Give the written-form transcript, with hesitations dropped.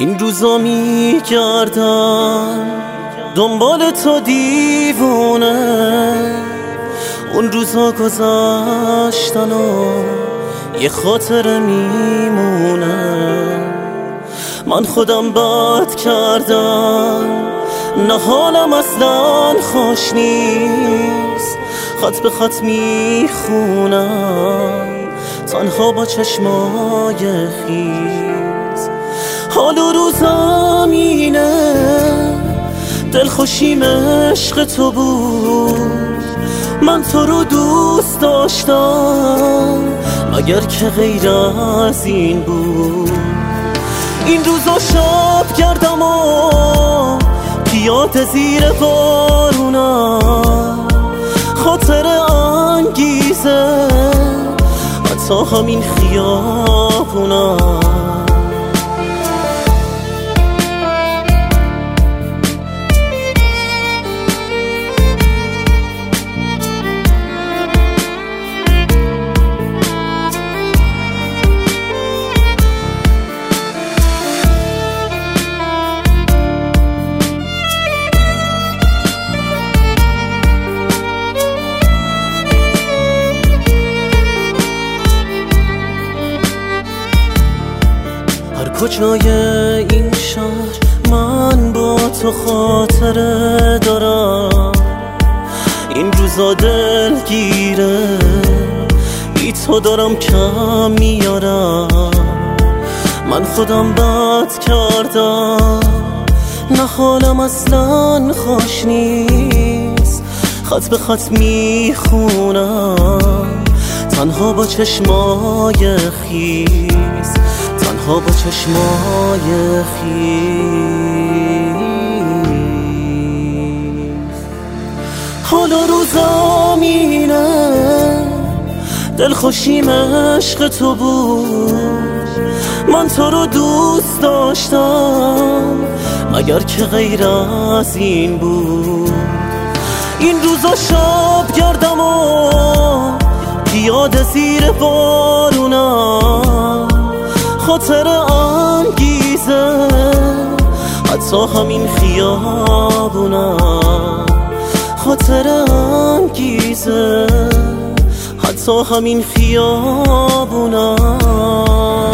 این روزا میگردم دنبال تو دیوونه، اون روزا گذشتن و یه خاطره میمونه. من خودم بد کردم، نه حالم اصلا خوش نیست، خط به خط میخونم تنها با چشمای خیز. حال و روزم اینه، دلخوشیم عشق تو بود، من تو رو دوست داشتم مگر که غیر از این بود. این روزا شب گردم و پیاده زیر بارونم، خاطر انگیزه حتی همین خیابونم. کجای این شهر من با تو خاطره دارم، این روزا دلگیره بی تو دارم کم میارم. من خودم بد کردم، نه حالم اصلا خوش نیست، خط به خط میخونم تنها با چشمای خیز، تنها با چشمای خیز. حالا روزام اینه، دلخوشیم عشق تو بود، من تو رو دوست داشتم مگر که غیر از این بود. این روزا شب گردم و پیاده زیر بارونم، خاطر انگیزه حتی همین خیابونم، خاطر انگیزه حتی همین خیابونم.